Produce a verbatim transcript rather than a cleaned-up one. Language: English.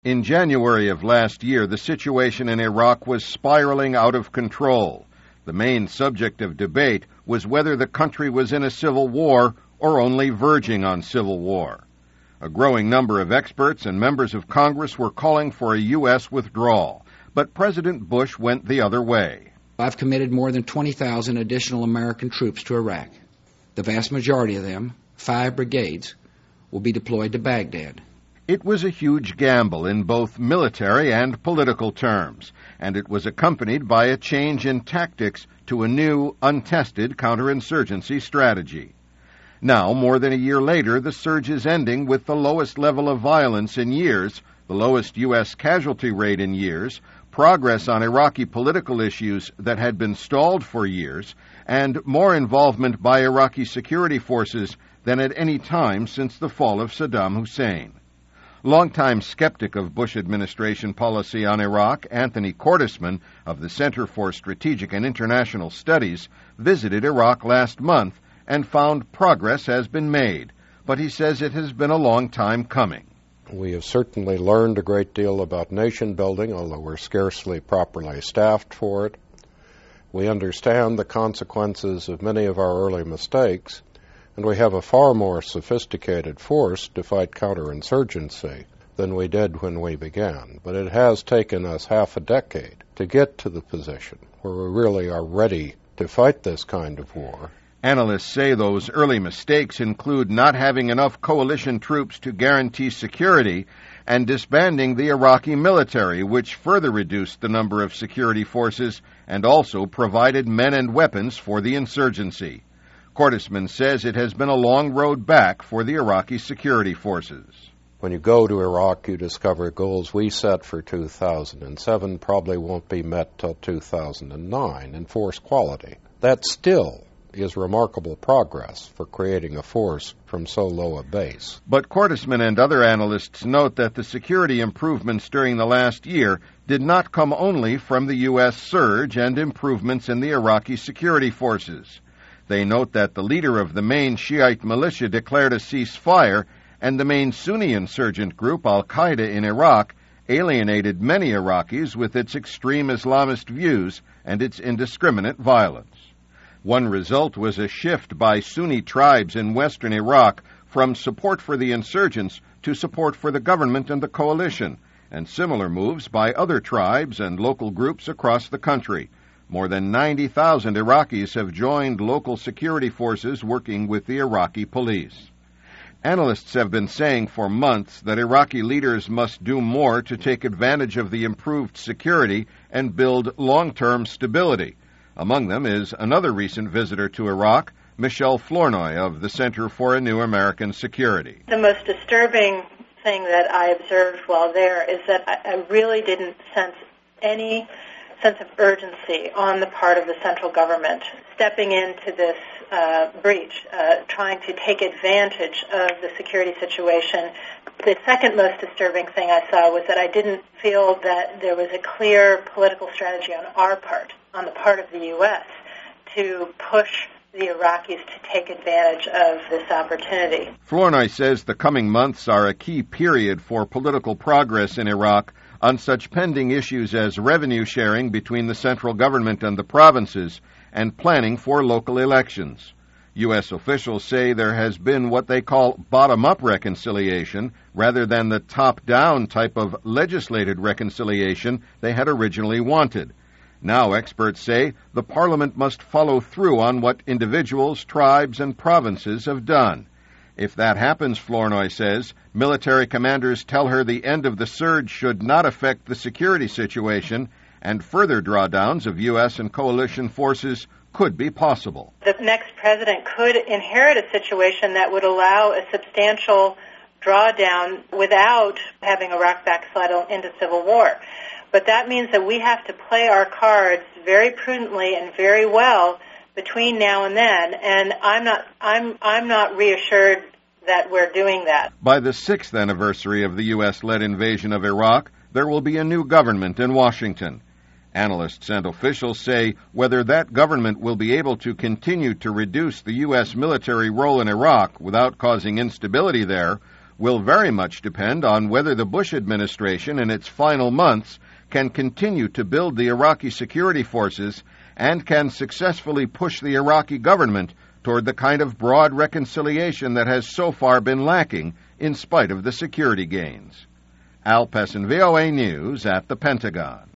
In January of last year, the situation in Iraq was spiraling out of control. The main subject of debate was whether the country was in a civil war or only verging on civil war. A growing number of experts and members of Congress were calling for a U S withdrawal, but President Bush went the other way. I've committed more than twenty thousand additional American troops to Iraq. The vast majority of them, five brigades, will be deployed to Baghdad. It was a huge gamble in both military and political terms, and it was accompanied by a change in tactics to a new, untested counterinsurgency strategy. Now, more than a year later, the surge is ending with the lowest level of violence in years, the lowest U S casualty rate in years, progress on Iraqi political issues that had been stalled for years, and more involvement by Iraqi security forces than at any time since the fall of Saddam Hussein. Longtime skeptic of Bush administration policy on Iraq, Anthony Cordesman of the Center for Strategic and International Studies visited Iraq last month and found progress has been made, but he says it has been a long time coming. We have certainly learned a great deal about nation building, although we're scarcely properly staffed for it. We understand the consequences of many of our early mistakes, and we have a far more sophisticated force to fight counterinsurgency than we did when we began. But it has taken us half a decade to get to the position where we really are ready to fight this kind of war. Analysts say those early mistakes include not having enough coalition troops to guarantee security and disbanding the Iraqi military, which further reduced the number of security forces and also provided men and weapons for the insurgency. Cordesman says it has been a long road back for the Iraqi security forces. When you go to Iraq, you discover goals we set for two thousand seven probably won't be met till two thousand nine in force quality. That still is remarkable progress for creating a force from so low a base. But Cordesman and other analysts note that the security improvements during the last year did not come only from the U S surge and improvements in the Iraqi security forces. They note that the leader of the main Shiite militia declared a ceasefire, and the main Sunni insurgent group, al-Qaeda in Iraq, alienated many Iraqis with its extreme Islamist views and its indiscriminate violence. One result was a shift by Sunni tribes in western Iraq from support for the insurgents to support for the government and the coalition, and similar moves by other tribes and local groups across the country. More than ninety thousand Iraqis have joined local security forces working with the Iraqi police. Analysts have been saying for months that Iraqi leaders must do more to take advantage of the improved security and build long-term stability. Among them is another recent visitor to Iraq, Michelle Flournoy of the Center for a New American Security. The most disturbing thing that I observed while there is that I really didn't sense any sense of urgency on the part of the central government stepping into this uh, breach, uh, trying to take advantage of the security situation. The second most disturbing thing I saw was that I didn't feel that there was a clear political strategy on our part, on the part of the U S, to push the Iraqis to take advantage of this opportunity. Flournoy says the coming months are a key period for political progress in Iraq on such pending issues as revenue sharing between the central government and the provinces and planning for local elections. U S officials say there has been what they call bottom-up reconciliation rather than the top-down type of legislated reconciliation they had originally wanted. Now, experts say the parliament must follow through on what individuals, tribes, and provinces have done. If that happens, Flournoy says, military commanders tell her the end of the surge should not affect the security situation, and further drawdowns of U S and coalition forces could be possible. The next president could inherit a situation that would allow a substantial drawdown without having Iraq backslide into civil war. But that means that we have to play our cards very prudently and very well between now and then, and I'm not I'm I'm not reassured that we're doing that. By the sixth anniversary of the U S-led invasion of Iraq, there will be a new government in Washington. Analysts and officials say whether that government will be able to continue to reduce the U S military role in Iraq without causing instability there will very much depend on whether the Bush administration in its final months can continue to build the Iraqi security forces and can successfully push the Iraqi government toward the kind of broad reconciliation that has so far been lacking in spite of the security gains. Al Pessin, V O A News at the Pentagon.